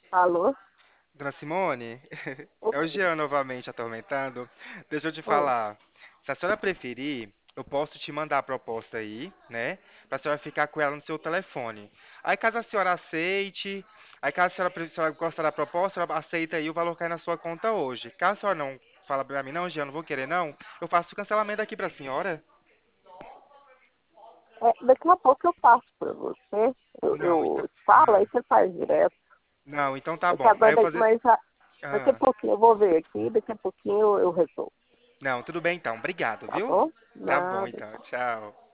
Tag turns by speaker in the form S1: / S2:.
S1: Alô?
S2: Dona Simone, é o
S1: Oi.
S2: Jean novamente atormentando. Deixa eu te
S1: Oi.
S2: falar. Se a senhora preferir, eu posso te mandar a proposta aí, né? Pra senhora ficar com ela no seu telefone. Aí caso a senhora aceite, aí caso a senhora gostar da proposta, a senhora aceita aí, o valor cai na sua conta hoje. Caso a senhora não fala pra mim, não, Jean, não vou querer não, eu faço o cancelamento aqui pra senhora.
S1: Daqui a pouco eu passo para você.
S2: Não, então.
S1: Eu falo, aí você faz direto.
S2: Não, então tá
S1: É que
S2: bom. Aí
S1: agora,
S2: eu fazer.
S1: daqui a
S2: Ah,
S1: pouquinho eu vou ver aqui, daqui a pouquinho eu resolvo.
S2: não, tudo bem então. Obrigado,
S1: Tá
S2: viu?
S1: bom?
S2: Tá bom
S1: Nada.
S2: então. Tchau.